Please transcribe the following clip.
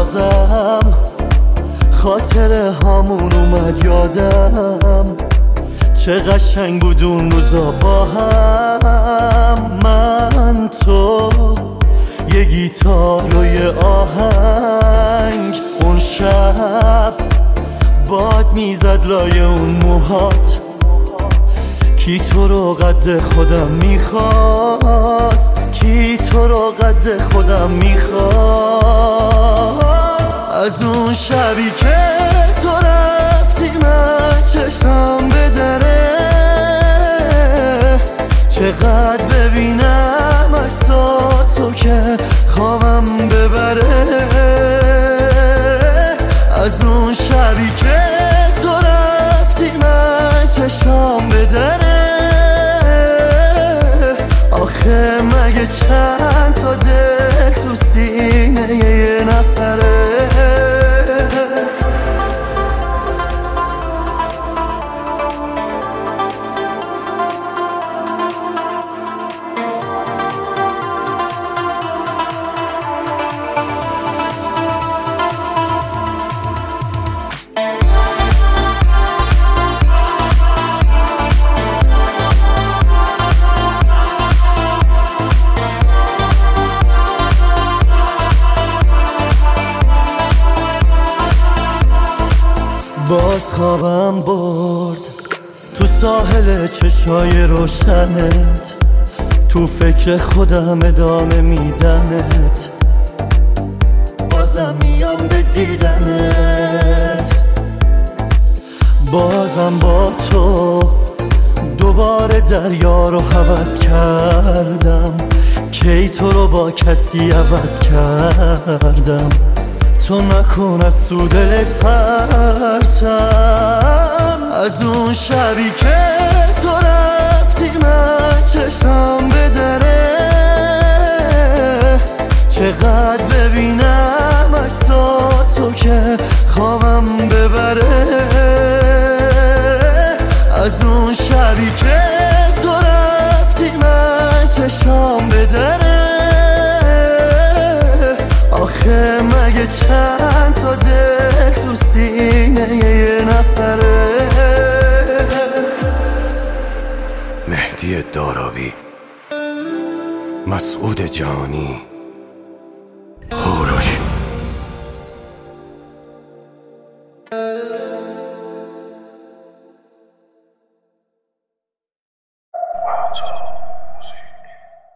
بازم خاطره هامون اومد یادم، چه قشنگ بود اون روزا با هم. من تو یه گیتار و یه آهنگ، اون شب باد میزد لای اون موهات، کی تو رو قد خودم میخواست، کی تو رو قد خودم میخواست. از اون شبی که تو رفتی من چشم به دره، چقدر ببینم عکساتو که خوابم ببره. از اون شبی که تو رفتی من چشم به دره، آخه مگه چند تا دل تو سینه یه نفره. باز خوابم برد تو ساحل چشای روشنت، تو فکر خودم ادامه میدمت، بازم میام به دیدنت. بازم با تو دوباره دریا رو هوس کردم، کی تو رو با کسی عوض کردم. تو نکن از تو دلت پرتم، از اون شبی که تو رفتی من چشم به دره، چقدر ببینم عکساتو که خوابم ببره. از اون شبی که تو رفتی من چشم به دره، آخه مگه چند تا دل تو سینه یه نفره. مهدی دارابی، مسعود جانی.